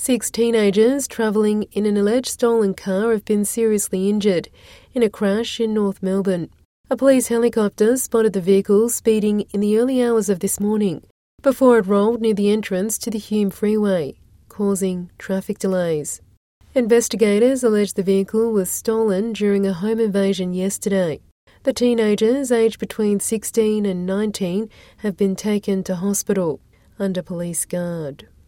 6 teenagers travelling in an alleged stolen car have been seriously injured in a crash in North Melbourne. A police helicopter spotted the vehicle speeding in the early hours of this morning before it rolled near the entrance to the Hume Freeway, causing traffic delays. Investigators allege the vehicle was stolen during a home invasion yesterday. The teenagers, aged between 16 and 19, have been taken to hospital under police guard.